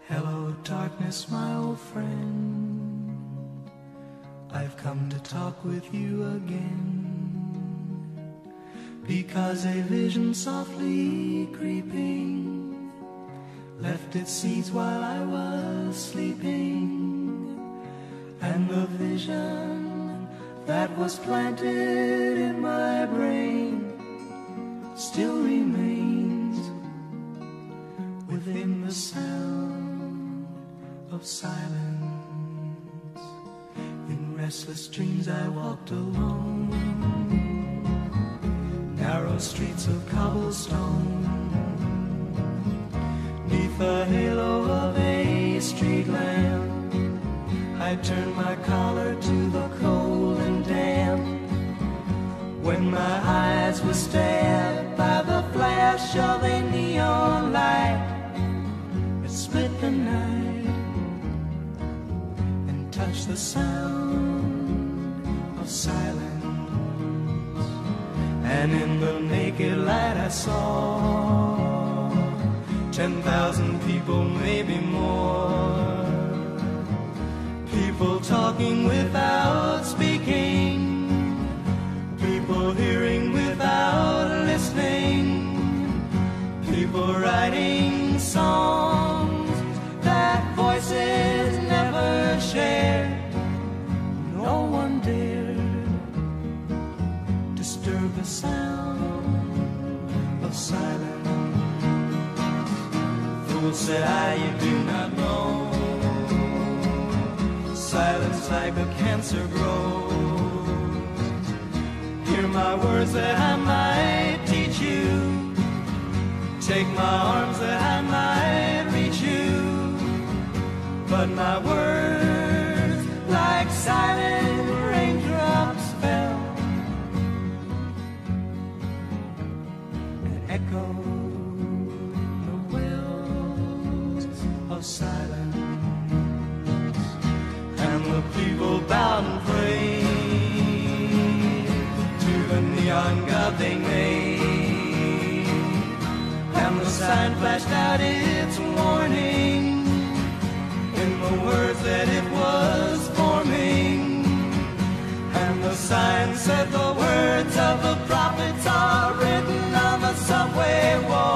Hello, darkness, my old friend. I've come to talk with you again, because a vision softly creeping left its seeds while I was sleeping, and the vision that was planted in my brain still remains within the sound of silence. In restless dreams I walked alone, narrow streets of cobblestone, neath the halo of a street lamp. I turned my collar to the cold and damp, when my eyes were stabbed by the flash of a neon light that split the night and touched the sound of silence. And in the naked light I saw 10,000 people, maybe more, people talking without speaking, people hearing without listening, people writing songs that voices never shared. No one dared disturb the sound of silence. Fool, said I, you do not know, silence like a cancer grows. Hear my words that I might teach you, take my arms that I might reach you, but my words like silent raindrops fell and echoed the wells of silence. And the people bowed and prayed to the neon god they made, and the sign flashed out its warning in the words that it was forming. And the sign said the words of the prophets are written on the subway wall.